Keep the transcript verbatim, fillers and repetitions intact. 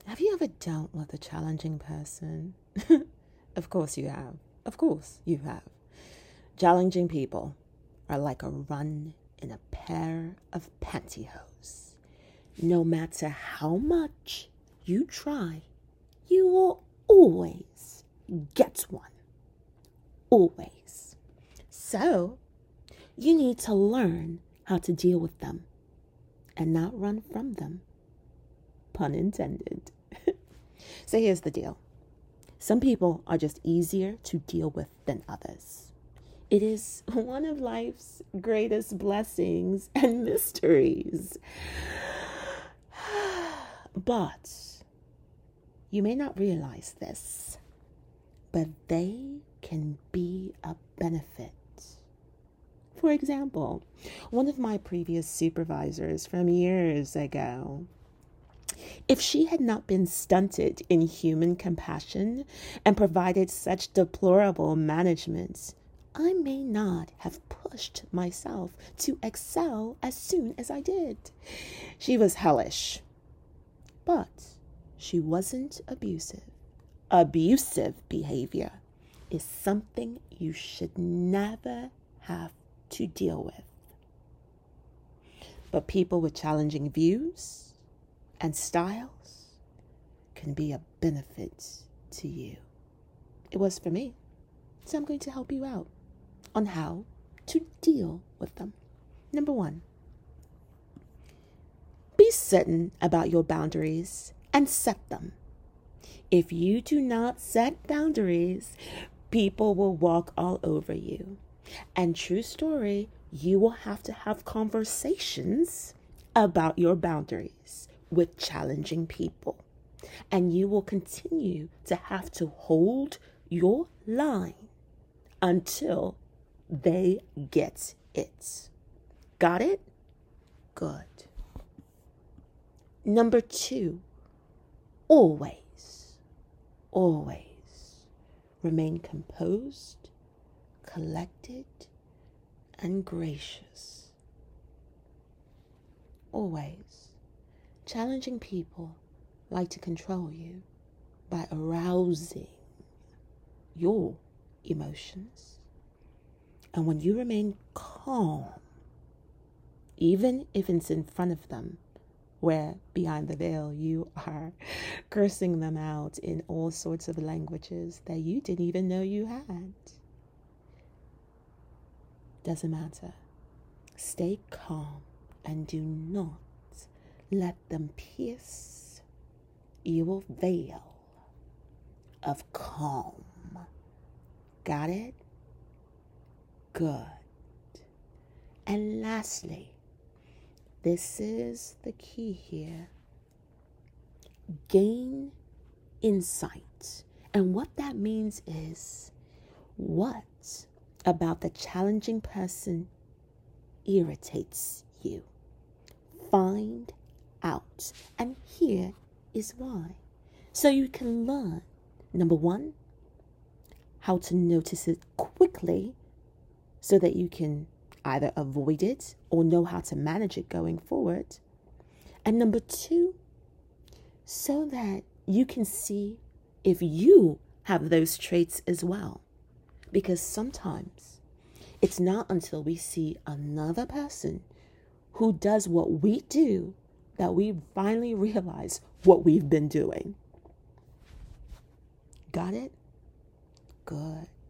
Have you ever dealt with a challenging person? Of course you have. Of course you have. Challenging people are like a run in a pair of pantyhose. No matter how much you try, you will always get one. Always. So, you need to learn how to deal with them and not run from them. Pun intended. So here's the deal. Some people are just easier to deal with than others. It is one of life's greatest blessings and mysteries. But you may not realize this, but they can be a benefit. For example, one of my previous supervisors from years ago, if she had not been stunted in human compassion and provided such deplorable management, I may not have pushed myself to excel as soon as I did. She was hellish, but she wasn't abusive. Abusive behavior is something you should never have to deal with. But people with challenging views and styles can be a benefit to you. It was for me. So I'm going to help you out on how to deal with them. Number one, be certain about your boundaries and set them. If you do not set boundaries, people will walk all over you. And true story, you will have to have conversations about your boundaries with challenging people. And you will continue to have to hold your line until they get it. Got it? Good. Number two, always, always remain composed, collected, and gracious. Always. Challenging people like to control you by arousing your emotions. And when you remain calm, even if it's in front of them, where behind the veil you are cursing them out in all sorts of languages that you didn't even know you had. Doesn't matter. Stay calm and do not let them pierce your veil of calm. Got it? Good. And lastly, this is the key here. Gain insight. And what that means is, what about the challenging person irritates you? Find out. And here is why. So you can learn, number one, how to notice it quickly so that you can either avoid it or know how to manage it going forward. And number two, so that you can see if you have those traits as well. Because sometimes it's not until we see another person who does what we do that we finally realize what we've been doing. Got it? Good.